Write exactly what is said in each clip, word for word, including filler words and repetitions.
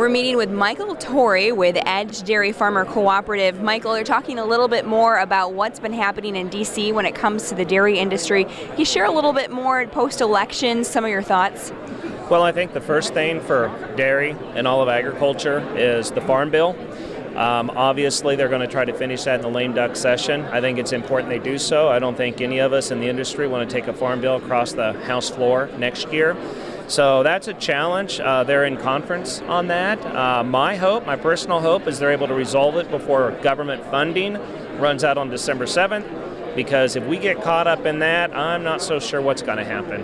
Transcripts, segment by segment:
We're meeting with Michael Torrey with Edge Dairy Farmer Cooperative. Michael, you're talking a little bit more about what's been happening in D C when it comes to the dairy industry. Can you share a little bit more post-election, some of your thoughts? Well, I think the first thing for dairy and all of agriculture is the Farm Bill. Um, obviously, they're going to try to finish that in the lame duck session. I think it's important they do so. I don't think any of us in the industry want to take a Farm Bill across the House floor next year. So that's a challenge. Uh, they're in conference on that. Uh, my hope, my personal hope, is they're able to resolve it before government funding runs out on December seventh, because if we get caught up in that, I'm not so sure what's going to happen.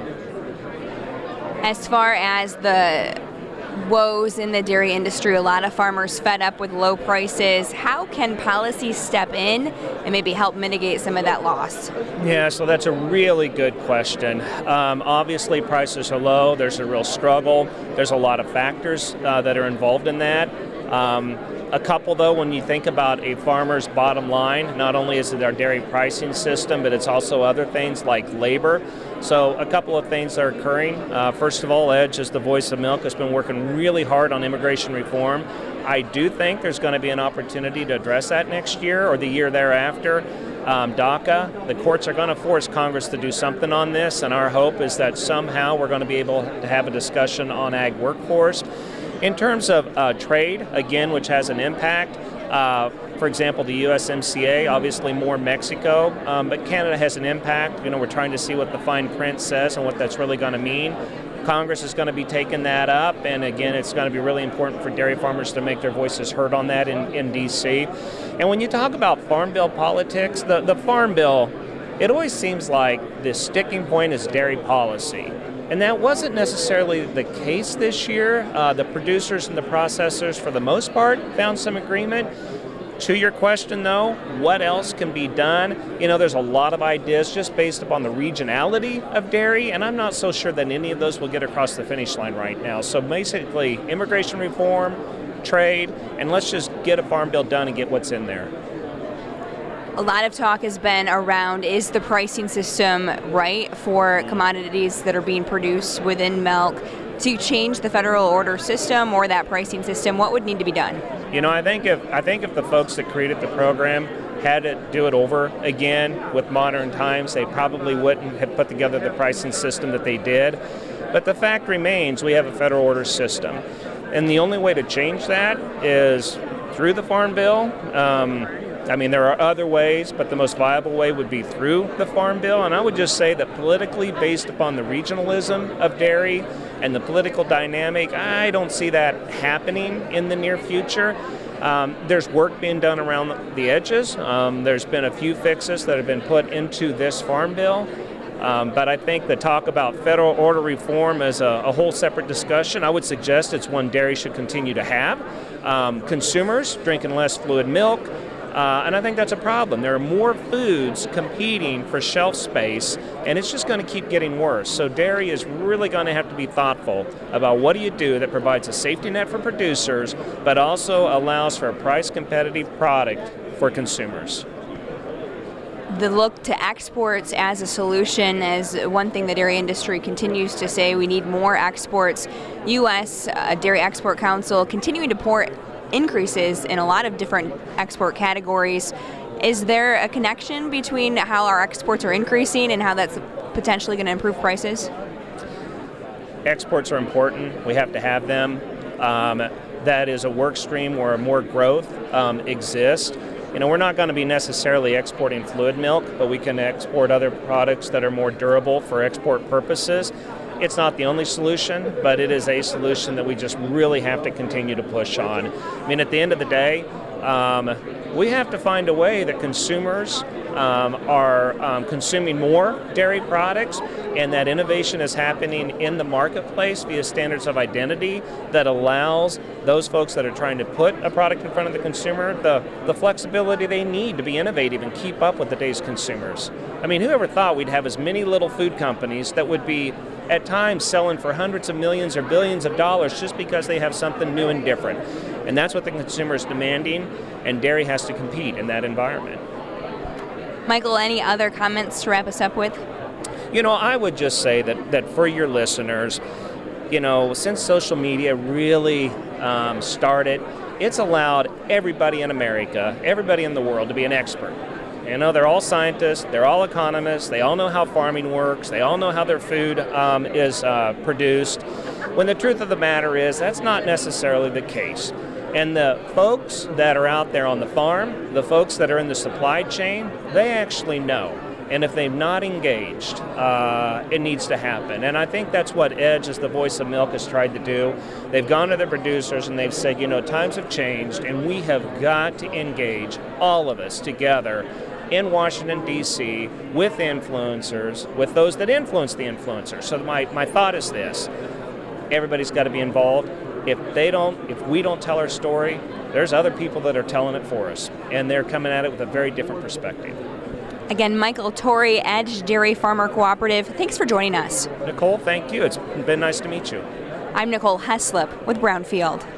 As far as the woes in the dairy industry, a lot of farmers fed up with low prices. How can policy step in and maybe help mitigate some of that loss? Yeah, so that's a really good question. Um, obviously, prices are low. There's a real struggle. There's a lot of factors uh, that are involved in that. Um, a couple, though, when you think about a farmer's bottom line, not only is it our dairy pricing system, but it's also other things like labor. So a couple of things are occurring. Uh, first of all, Edge, as the voice of milk, has been working really hard on immigration reform. I do think there's going to be an opportunity to address that next year or the year thereafter. Um, DACA, the courts are going to force Congress to do something on this, and our hope is that somehow we're going to be able to have a discussion on ag workforce. In terms of uh, trade, again, which has an impact, uh, for example, the U S M C A, obviously more Mexico, um, but Canada has an impact. You know, we're trying to see what the fine print says and what that's really going to mean. Congress is going to be taking that up, and again, it's going to be really important for dairy farmers to make their voices heard on that in, in D C. And when you talk about Farm Bill politics, the, the Farm Bill, it always seems like the sticking point is dairy policy. And that wasn't necessarily the case this year. Uh, the producers and the processors, for the most part, found some agreement. To your question, though, what else can be done? You know, there's a lot of ideas just based upon the regionality of dairy, and I'm not so sure that any of those will get across the finish line right now. So basically, immigration reform, trade, and let's just get a farm bill done and get what's in there. A lot of talk has been around, is the pricing system right for commodities that are being produced within milk? To change the federal order system or that pricing system, what would need to be done? You know, I think if I think if the folks that created the program had to do it over again with modern times, they probably wouldn't have put together the pricing system that they did. But the fact remains, we have a federal order system. And the only way to change that is through the Farm Bill. Um, I mean, there are other ways, but the most viable way would be through the Farm Bill. And I would just say that politically, based upon the regionalism of dairy and the political dynamic, I don't see that happening in the near future. Um, there's work being done around the edges. Um, there's been a few fixes that have been put into this Farm Bill. Um, but I think the talk about federal order reform is a, a whole separate discussion. I would suggest it's one dairy should continue to have. Um, consumers drinking less fluid milk. Uh, and I think that's a problem. There are more foods competing for shelf space, and it's just going to keep getting worse. So dairy is really going to have to be thoughtful about what do you do that provides a safety net for producers, but also allows for a price-competitive product for consumers. The look to exports as a solution is one thing the dairy industry continues to say. We need more exports. U S Uh, Dairy Export Council continuing to pour increases in a lot of different export categories. Is there a connection between how our exports are increasing and how that's potentially going to improve prices? Exports are important. We have to have them. Um, that is a work stream where more growth um, exists. You know, we're not going to be necessarily exporting fluid milk, but we can export other products that are more durable for export purposes. It's not the only solution, but it is a solution that we just really have to continue to push on. I mean, at the end of the day, um, we have to find a way that consumers um, are um, consuming more dairy products, and that innovation is happening in the marketplace via standards of identity that allows those folks that are trying to put a product in front of the consumer the, the flexibility they need to be innovative and keep up with today's consumers. I mean, whoever thought we'd have as many little food companies that would be at times selling for hundreds of millions or billions of dollars just because they have something new and different. And that's what the consumer is demanding, and dairy has to compete in that environment. Michael, any other comments to wrap us up with? You know, I would just say that, that for your listeners, you know, since social media really um, started, it's allowed everybody in America, everybody in the world to be an expert. You know, they're all scientists, they're all economists, they all know how farming works, they all know how their food um, is uh, produced, when the truth of the matter is that's not necessarily the case. And the folks that are out there on the farm, the folks that are in the supply chain, they actually know. And if they've not engaged, uh, it needs to happen. And I think that's what EDGE, as the voice of milk, has tried to do. They've gone to the producers and they've said, you know, times have changed and we have got to engage, all of us together, in Washington, D C, with influencers, with those that influence the influencers. So my, my thought is this: everybody's got to be involved. If they don't, if we don't tell our story, there's other people that are telling it for us, and they're coming at it with a very different perspective. Again, Michael Torrey, EDGE Dairy Farmer Cooperative, thanks for joining us. Nicole, thank you. It's been nice to meet you. I'm Nicole Heslop with Brownfield.